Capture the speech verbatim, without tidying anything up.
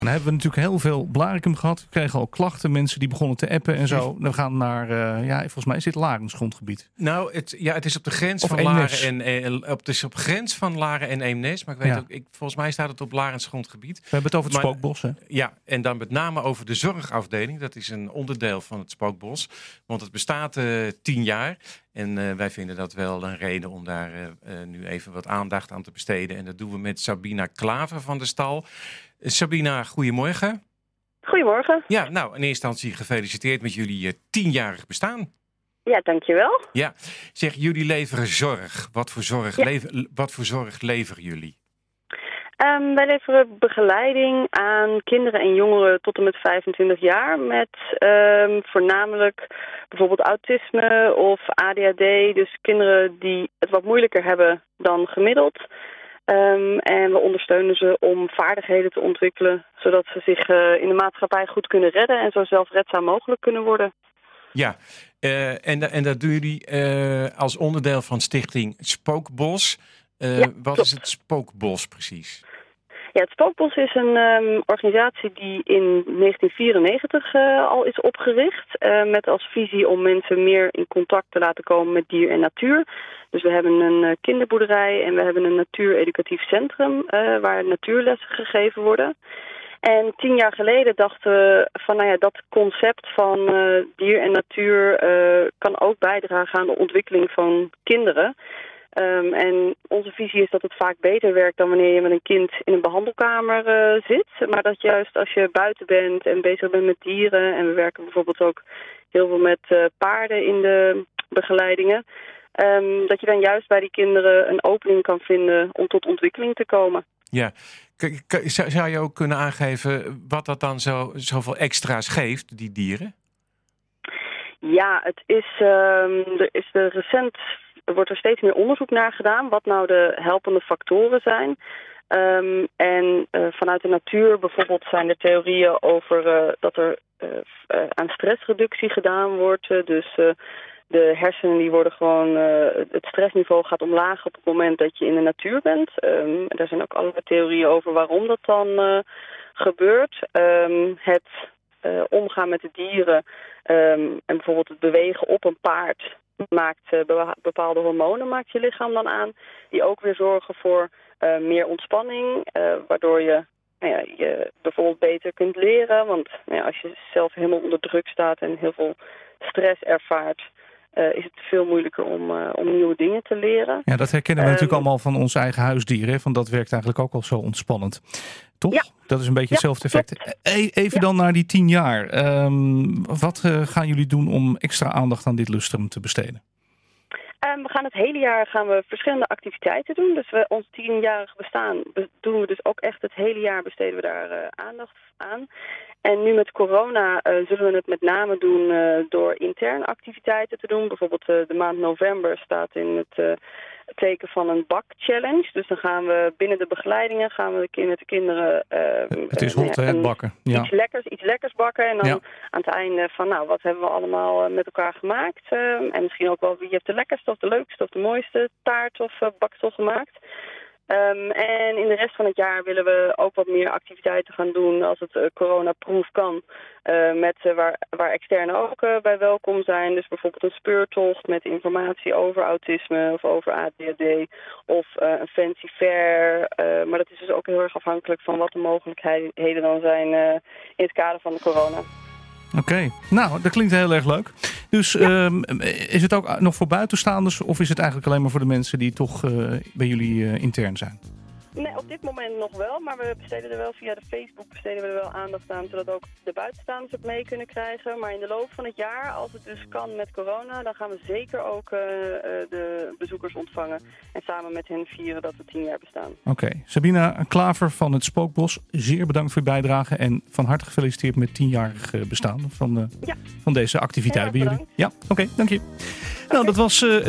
Dan hebben we natuurlijk heel veel blaricum gehad. We kregen al klachten, mensen die begonnen te appen en zo. We gaan naar, uh, ja, volgens mij is dit Larens grondgebied. Nou, het, ja, het is op de grens Of van Eemnes. Laren en, en op, het is op grens van Laren en Eemnes. Maar ik weet Ja. ook, ik, volgens mij staat het op Larens grondgebied. We hebben het over het Maar- spookbos, hè? Ja, en dan met name over de zorgafdeling. Dat is een onderdeel van het Spookbos. Want het bestaat uh, tien jaar. En uh, wij vinden dat wel een reden om daar uh, uh, nu even wat aandacht aan te besteden. En dat doen we met Sabina Klaver van de stal. Uh, Sabina, goedemorgen. Goedemorgen. Ja, nou, in eerste instantie gefeliciteerd met jullie uh, tienjarig bestaan. Ja, dankjewel. Ja, zeg, jullie leveren zorg. Wat voor zorg, Ja. lever, wat voor zorg leveren jullie? Um, wij leveren begeleiding aan kinderen en jongeren tot en met vijfentwintig jaar met um, voornamelijk bijvoorbeeld autisme of A D H D. Dus kinderen die het wat moeilijker hebben dan gemiddeld. Um, en we ondersteunen ze om vaardigheden te ontwikkelen, zodat ze zich uh, in de maatschappij goed kunnen redden en zo zelfredzaam mogelijk kunnen worden. Ja, uh, en, en dat doen jullie uh, als onderdeel van stichting Spookbos. Uh, Ja, wat klopt. is het Spookbos precies? Ja, het Spookbos is een um, organisatie die in negentien vierennegentig uh, al is opgericht. Uh, met als visie om mensen meer in contact te laten komen met dier en natuur. Dus we hebben een uh, kinderboerderij en we hebben een natuureducatief centrum uh, waar natuurlessen gegeven worden. En tien jaar geleden dachten we van, nou ja, dat concept van uh, dier en natuur uh, kan ook bijdragen aan de ontwikkeling van kinderen. Um, en onze visie is dat het vaak beter werkt dan wanneer je met een kind in een behandelkamer uh, zit. Maar dat juist als je buiten bent en bezig bent met dieren, en we werken bijvoorbeeld ook heel veel met uh, paarden in de begeleidingen, um, dat je dan juist bij die kinderen een opening kan vinden om tot ontwikkeling te komen. Ja, K- k- zou zou je ook kunnen aangeven wat dat dan zo, zoveel extra's geeft, die dieren? Ja, het is, um, er is de recent... Er wordt er steeds meer onderzoek naar gedaan wat nou de helpende factoren zijn. Um, en uh, vanuit de natuur bijvoorbeeld zijn er theorieën over uh, dat er uh, uh, aan stressreductie gedaan wordt. Uh, dus uh, de hersenen die worden gewoon, uh, het stressniveau gaat omlaag op het moment dat je in de natuur bent. Um, er zijn ook allerlei theorieën over waarom dat dan uh, gebeurt. Um, het uh, omgaan met de dieren um, en bijvoorbeeld het bewegen op een paard maakt uh, bepaalde hormonen, maakt je lichaam dan aan, die ook weer zorgen voor uh, meer ontspanning, uh, waardoor je, nou ja, je bijvoorbeeld beter kunt leren. Want nou ja, als je zelf helemaal onder druk staat en heel veel stress ervaart, uh, is het veel moeilijker om, uh, om nieuwe dingen te leren. Ja, dat herkennen we Um, natuurlijk allemaal van ons eigen huisdieren. Van dat werkt eigenlijk ook al zo ontspannend. Toch? Ja. Dat is een beetje Ja, hetzelfde effect. E- even Ja. dan naar die tien jaar. Um, wat uh, gaan jullie doen om extra aandacht aan dit lustrum te besteden? Um, we gaan het hele jaar gaan we verschillende activiteiten doen. Dus we, ons tienjarig bestaan be- doen we dus ook echt het hele jaar besteden we daar uh, aandacht aan. En nu met corona uh, zullen we het met name doen uh, door interne activiteiten te doen. Bijvoorbeeld uh, de maand november staat in het uh, teken van een bakchallenge. Dus dan gaan we binnen de begeleidingen gaan we de kind- met de kinderen uh, Het is uh, hot, ja, hè, het een- bakken. Ja. Iets lekkers, iets lekkers bakken en dan Ja. aan het einde van, nou, wat hebben we allemaal uh, met elkaar gemaakt? Uh, en misschien ook wel wie heeft de lekkerste of de leukste of de mooiste taart of uh, baksel gemaakt. Um, en in de rest van het jaar willen we ook wat meer activiteiten gaan doen als het uh, coronaproof kan. Uh, met, uh, waar, waar externen ook uh, bij welkom zijn. Dus bijvoorbeeld een speurtocht met informatie over autisme of over A D H D. Of uh, een fancy fair. Uh, maar dat is dus ook heel erg afhankelijk van wat de mogelijkheden dan zijn uh, in het kader van de corona. Oké, okay. Nou, dat klinkt heel erg leuk. Dus ja. um, is het ook nog voor buitenstaanders of is het eigenlijk alleen maar voor de mensen die toch uh, bij jullie uh, intern zijn? Nee, op dit moment nog wel, maar we besteden er wel via de Facebook besteden we er wel aandacht aan, zodat ook de buitenstaanders het mee kunnen krijgen. Maar in de loop van het jaar, als het dus kan met corona, dan gaan we zeker ook uh, de bezoekers ontvangen en samen met hen vieren dat we tien jaar bestaan. Oké, okay. Sabina Klaver van het Spookbos, zeer bedankt voor je bijdrage en van harte gefeliciteerd met tienjarig bestaan van, uh, ja. van deze activiteit bij jullie. Bedankt. Ja, oké, okay, dank je. Okay. Nou, dat was uh,